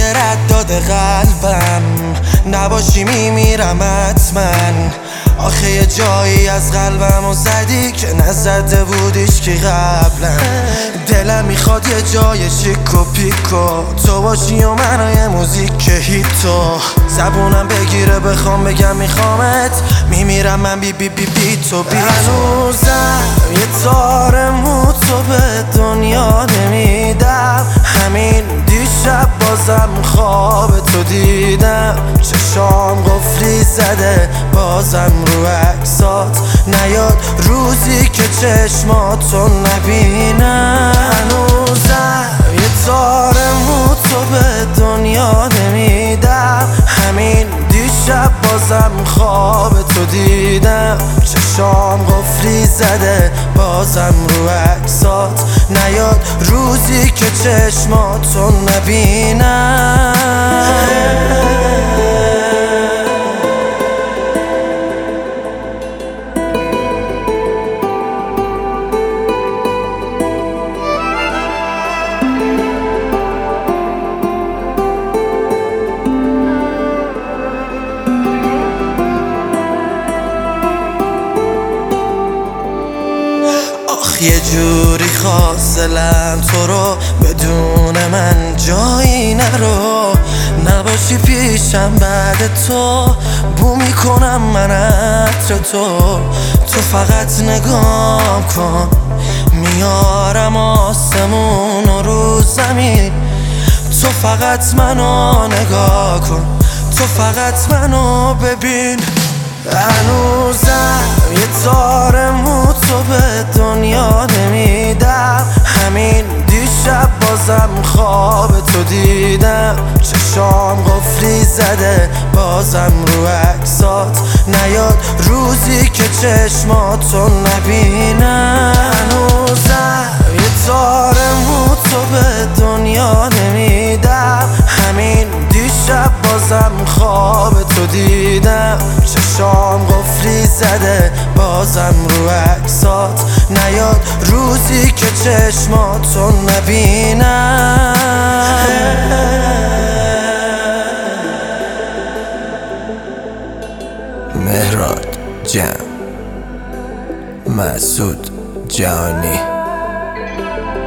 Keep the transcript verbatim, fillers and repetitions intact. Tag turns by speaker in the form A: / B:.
A: رد داده قلبم، نباشی میمیرم حتما. آخه یه جایی از قلبم و زدی که نزده بودیش که قبلا. دلم میخواد یه جای شیک و پیکو تو باشی و منو موزیک هیتو. زبونم بگیره بخوام بگم میخوامت، میمیرم من بی بی بی بی تو بی تو. هنوزم یه تار مو تو به دنیا نمیدم، همین دیشب بازم خواب تو دیدم. چشام قفلی زده بازم رو عکسات نیاد روزی که چشماتو نبینم. هنوزم یه تار مو تو به دنیا نمیدم، همین دیشب بازم خواب تو دیدم. چشام قفلی زده بازم رو عکسات نیاد روزی که چشماتو نبینم. یه جوری خواستلم تو رو بدون من جایی نرو. نباشی پیشم بعد تو بو میکنم من عطر تو. تو فقط نگاه کن میارم آسمون و رو زمین. تو فقط منو نگاه کن، تو فقط منو ببین. هنوزم یه تار مو تو به دنیا نمیدم، همین دیشب بازم خواب تو دیدم. چشام قفلی زده بازم رو عکسات نیاد روزی که چشماتو نبینم. هنوزم یه تار مو تو به دنیا نمیدم، همین دیشب بازم خواب تو دیدم. چشام قفلی زده بازم رو عکسات نیاد روزی که چشماتو نبینم.
B: مهراد جم، مسعود جهانی.